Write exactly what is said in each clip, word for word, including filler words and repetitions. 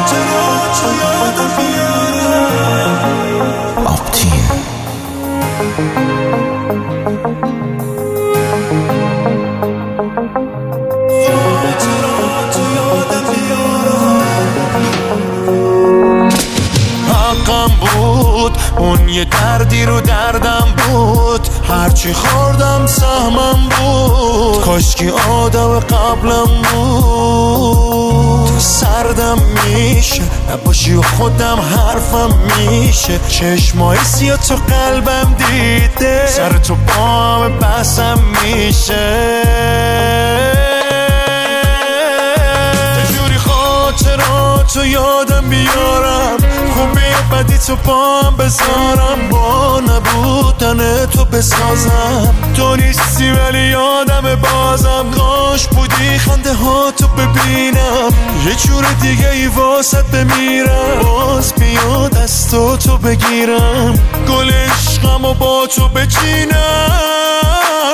خاطراتو یادم بیارم. آپتین خاطراتو یادم بیارم. حقم بود اون یه دردی رو دردم بود، هرچی خوردم سهمم بود، کاشکی آدم قبلم بود. سردم میشه نباشی و خودم حرفم میشه، چشمای سیاه تو قلبم دیده، سر تو با همه بحثم میشه. چجوری خاطراتو یادم بیارم، خوبی بدی تو با هم بذارم، با نبودن تو بسازم. تو نیستی ولی یادم بازم، کاش بودی خنده ها تو ببینم، یه جور دیگه ای واسط بمیرم، باز بیاد از تو تو بگیرم، گل عشقم و با تو بچینم.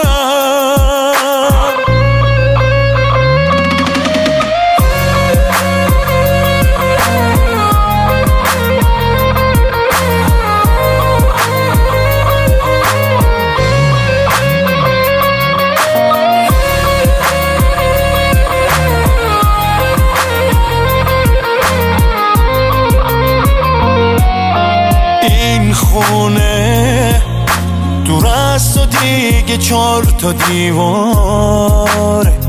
خونه دور از تو دیگه چار تا دیواره،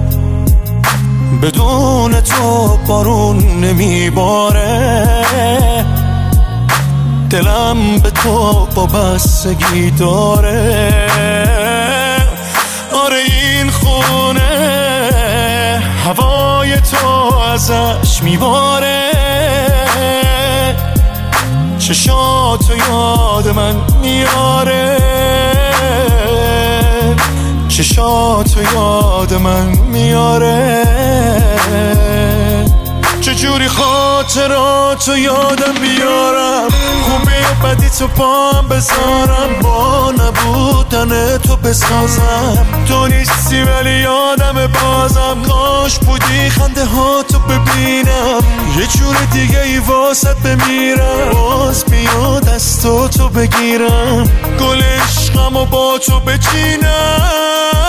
بدون تو بارون نمیباره، دلم به تو وابستگی داره. آره این خونه هوای تو ازش میباره، چشاتو یاد من میاره، چشاتو یاد من میاره. چجوری خاطراتو یادم بیارم، خوبی بدی تو با هم بذارم، با نبودن تو بسازم. تو نیستی ولی یادم بازم، کاش بودی خنده ها تو ببینم، یه جور دیگه ای واسط بمیرم، باز بیاد از تو تو بگیرم، گل عشقم و با تو بچینم.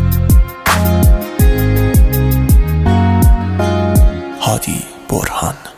هادی برهان.